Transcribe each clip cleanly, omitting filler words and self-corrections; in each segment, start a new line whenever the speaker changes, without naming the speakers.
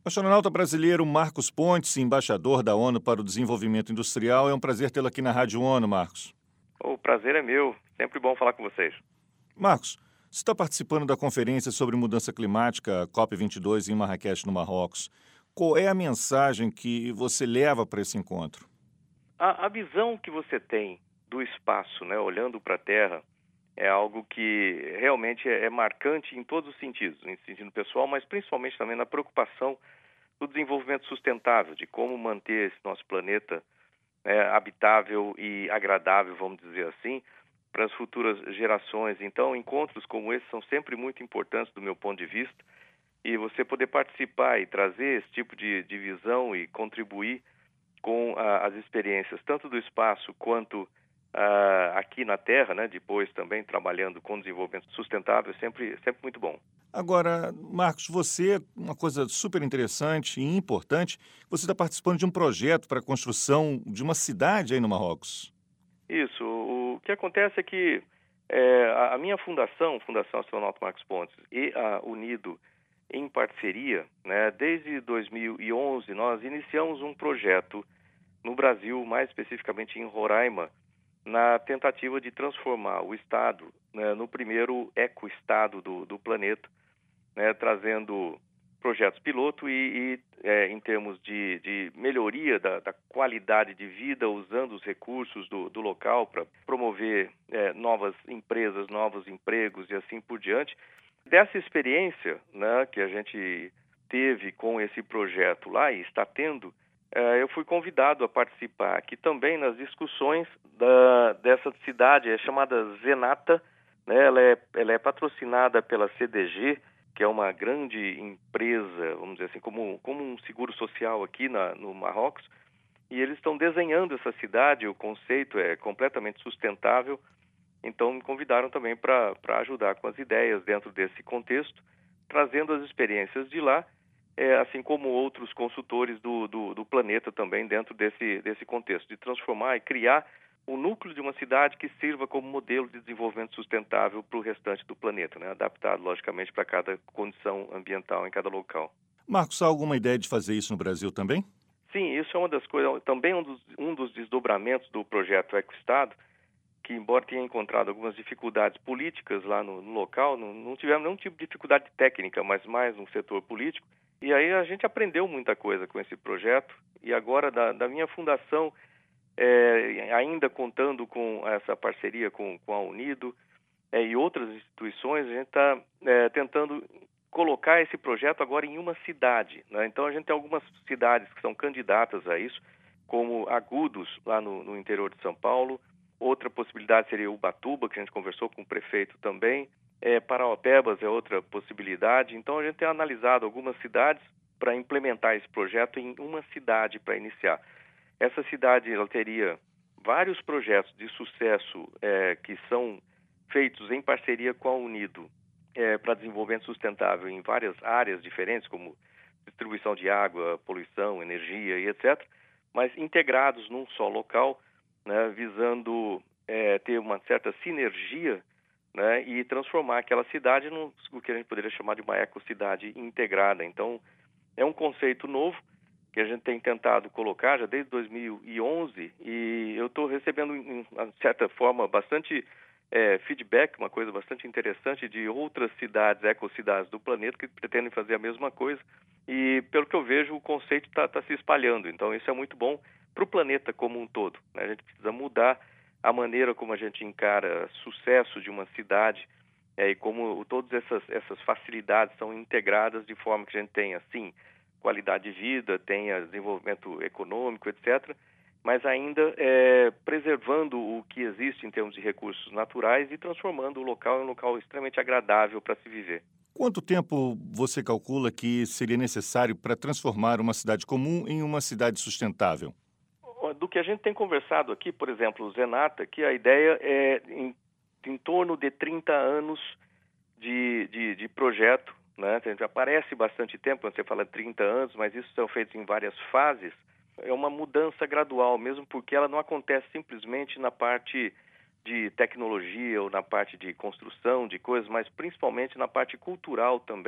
O astronauta brasileiro Marcos Pontes, embaixador da ONU para o Desenvolvimento Industrial, é um prazer tê-lo aqui na Rádio ONU, Marcos.
O prazer é meu, sempre bom falar com vocês.
Marcos, você está participando da conferência sobre mudança climática COP22 em Marrakech, no Marrocos. Qual é a mensagem que você leva para esse encontro?
A visão que você tem do espaço, né, olhando para a Terra, é algo que realmente é marcante em todos os sentidos, em sentido pessoal, mas principalmente também na preocupação do desenvolvimento sustentável, de como manter esse nosso planeta habitável e agradável, vamos dizer assim, para as futuras gerações. Então, encontros como esse são sempre muito importantes do meu ponto de vista, e você poder participar e trazer esse tipo de visão e contribuir com as experiências tanto do espaço quanto aqui na Terra, né, depois também trabalhando com desenvolvimento sustentável, é sempre muito bom.
Agora, Marcos, uma coisa super interessante e importante, você está participando de um projeto para a construção de uma cidade aí no Marrocos.
Isso, o que acontece é que a minha Fundação Astronauta Marcos Pontes e a Unido, em parceria, né, desde 2011, nós iniciamos um projeto no Brasil, mais especificamente em Roraima, na tentativa de transformar o estado, né, no primeiro ecoestado do planeta, né, trazendo projetos piloto em termos de melhoria da qualidade de vida, usando os recursos do local para promover novas empresas, novos empregos e assim por diante. Dessa experiência, né, que a gente teve com esse projeto lá e está tendo, eu fui convidado a participar aqui também nas discussões dessa cidade, é chamada Zenata, né, ela é patrocinada pela CDG, que é uma grande empresa, vamos dizer assim, como um seguro social aqui no Marrocos, e eles estão desenhando essa cidade, o conceito é completamente sustentável, então me convidaram também para ajudar com as ideias dentro desse contexto, trazendo as experiências de lá, assim como outros consultores do planeta também dentro desse contexto, de transformar e criar o núcleo de uma cidade que sirva como modelo de desenvolvimento sustentável para o restante do planeta, né? Adaptado, logicamente, para cada condição ambiental em cada local.
Marcos, há alguma ideia de fazer isso no Brasil também?
Sim, isso é uma das coisas, também um dos desdobramentos do projeto EcoEstado, que embora tenha encontrado algumas dificuldades políticas lá no local, não tivemos nenhum tipo de dificuldade técnica, mas mais no setor político. E aí a gente aprendeu muita coisa com esse projeto, e agora da minha fundação, ainda contando com essa parceria com a Unido e outras instituições, a gente está tentando colocar esse projeto agora em uma cidade, né? Então a gente tem algumas cidades que são candidatas a isso, como Agudos, lá no interior de São Paulo. Outra possibilidade seria Ubatuba, que a gente conversou com o prefeito também. Paraopebas é outra possibilidade. Então a gente tem analisado algumas cidades para implementar esse projeto em uma cidade para iniciar. Essa cidade ela teria vários projetos de sucesso que são feitos em parceria com a Unido para desenvolvimento sustentável em várias áreas diferentes, como distribuição de água, poluição, energia e etc., mas integrados num só local, né, visando ter uma certa sinergia, né, e transformar aquela cidade no que a gente poderia chamar de uma ecocidade integrada. Então, é um conceito novo que a gente tem tentado colocar já desde 2011 e eu estou recebendo, de certa forma, bastante feedback, uma coisa bastante interessante de outras cidades, ecocidades do planeta que pretendem fazer a mesma coisa e, pelo que eu vejo, o conceito está se espalhando. Então, isso é muito bom para o planeta como um todo, né? A gente precisa mudar a maneira como a gente encara sucesso de uma cidade e como todas essas facilidades são integradas de forma que a gente tenha, sim, qualidade de vida, tenha desenvolvimento econômico, etc., mas ainda preservando o que existe em termos de recursos naturais e transformando o local em um local extremamente agradável para se viver.
Quanto tempo você calcula que seria necessário para transformar uma cidade comum em uma cidade sustentável?
Do que a gente tem conversado aqui, por exemplo, o Zenata, que a ideia é em torno de 30 anos de projeto, né? Já parece bastante tempo quando você fala 30 anos, mas isso são feitos em várias fases. É uma mudança gradual, mesmo porque ela não acontece simplesmente na parte de tecnologia ou na parte de construção de coisas, mas principalmente na parte cultural também,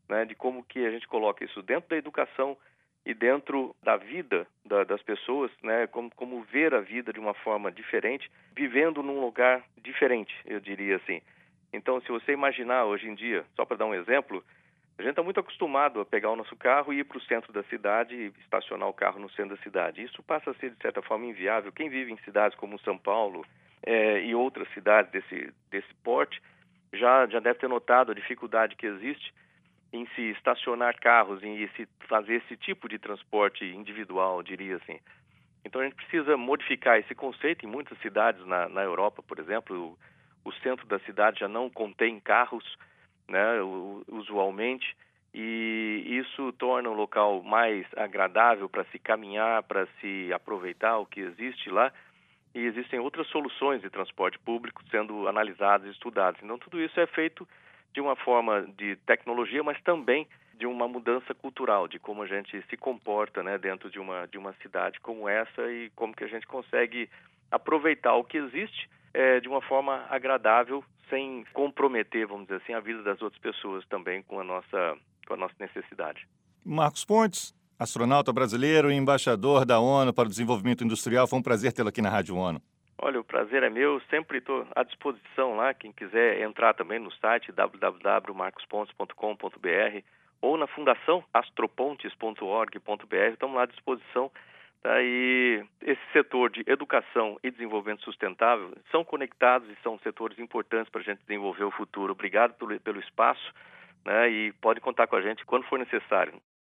né, de como que a gente coloca isso dentro da educação e dentro da vida das pessoas, né, como ver a vida de uma forma diferente, vivendo num lugar diferente, eu diria assim. Então, se você imaginar hoje em dia, só para dar um exemplo, a gente está muito acostumado a pegar o nosso carro e ir para o centro da cidade e estacionar o carro no centro da cidade. Isso passa a ser, de certa forma, inviável. Quem vive em cidades como São Paulo e outras cidades desse porte já deve ter notado a dificuldade que existe em se estacionar carros, em se fazer esse tipo de transporte individual, diria assim. Então a gente precisa modificar esse conceito. Em muitas cidades na Europa, por exemplo, o centro da cidade já não contém carros, né, usualmente, e isso torna um local mais agradável para se caminhar, para se aproveitar o que existe lá. E existem outras soluções de transporte público sendo analisadas e estudadas. Então tudo isso é feito de uma forma de tecnologia, mas também de uma mudança cultural, de como a gente se comporta, né, dentro de uma cidade como essa e como que a gente consegue aproveitar o que existe de uma forma agradável, sem comprometer, vamos dizer assim, a vida das outras pessoas também com a nossa necessidade.
Marcos Pontes, astronauta brasileiro e embaixador da ONU para o Desenvolvimento Industrial, foi um prazer tê-lo aqui na Rádio ONU.
Olha, o prazer é meu, sempre estou à disposição lá, quem quiser entrar também no site www.marcospontes.com.br ou na fundação astropontes.org.br, estamos lá à disposição. Tá? E esse setor de educação e desenvolvimento sustentável são conectados e são setores importantes para a gente desenvolver o futuro. Obrigado pelo espaço, né? E pode contar com a gente quando for necessário.